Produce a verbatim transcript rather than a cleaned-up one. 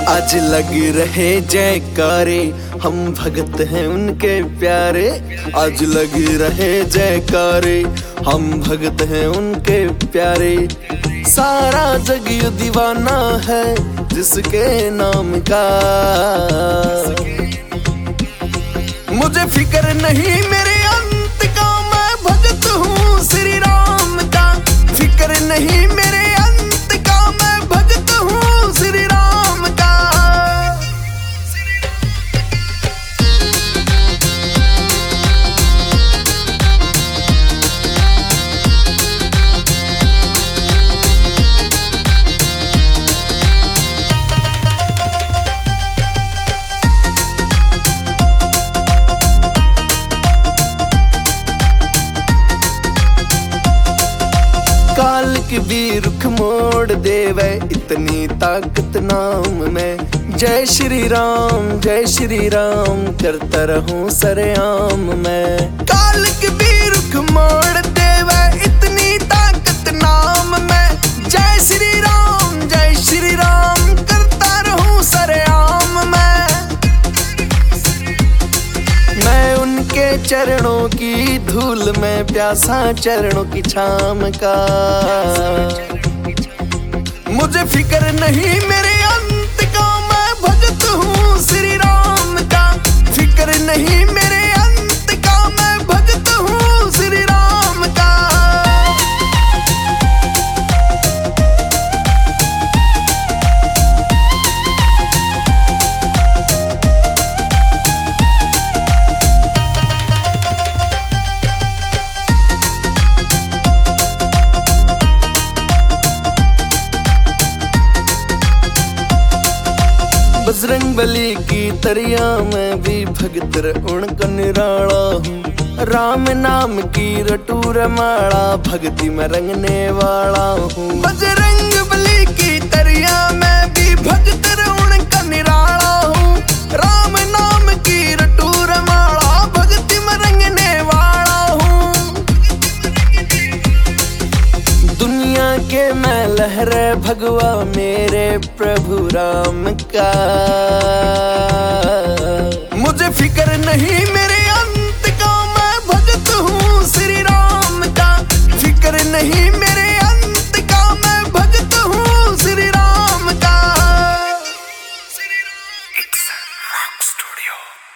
आज लग रहे जयकारे, हम भगत हैं उनके प्यारे। आज लग रहे जयकारे, हम भगत हैं उनके प्यारे। सारा जग ये दीवाना है जिसके नाम का। मुझे फिक्र नहीं मेरे अंत का, मैं भगत हूँ श्री राम का। फिक्र नहीं मेरे अंत का, मैं भगत हूँ श्री राम का। काल की भी रुख मोड़ देवे, इतनी ताकत नाम में। जय श्री राम जय श्री राम करता रहूं सरेआम में। काल की भी रुख मोड़ देवे, इतनी ताकत नाम में। जय श्री राम जय श्री राम करता रहूं सरेआम में। मैं उनके चरणों की धूल में प्यासा, चरणों की छाम का। मुझे फिक्र नहीं मेरे अंत का, मैं भगत हूँ श्री राम का। फिक्र नहीं मेरे अंत का, मैं भगत हूँ श्री राम का। बजरंग बली की तरिया में भी भगत उनका निराला हूँ। राम नाम की रटूर माला, भक्ति में रंगने वाला हूँ। बजरंग बली की तरिया में भी भगत उनका निराला हूँ। राम नाम की रटूर माला, भक्ति में रंगने वाला हूँ। दुनिया के मैं लहरे भगवा मेरे प्रभु राम का। मुझे फिक्र नहीं मेरे अंत का, मैं भगत हूँ श्री राम का। फिक्र नहीं मेरे अंत का, मैं भगत हूँ श्री राम का। It's a rock studio.